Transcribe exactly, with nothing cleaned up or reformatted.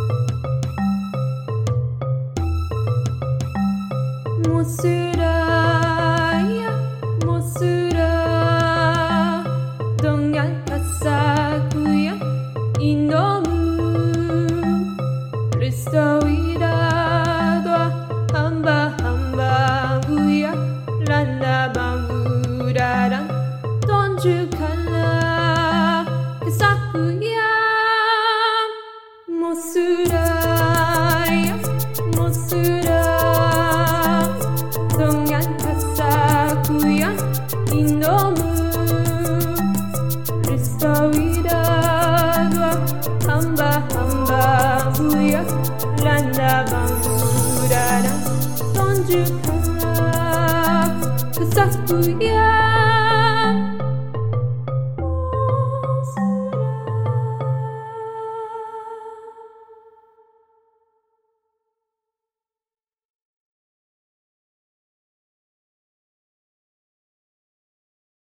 Mesra, ya, mesra dengan rasaku yang indah. Restoirado hamba-hambamu yang landa bambu dan tunjukkanlah kisahku yang mesra, ya, mesra dengan rasaku yang indah. Restoirado hamba-hambamu yang landa bambu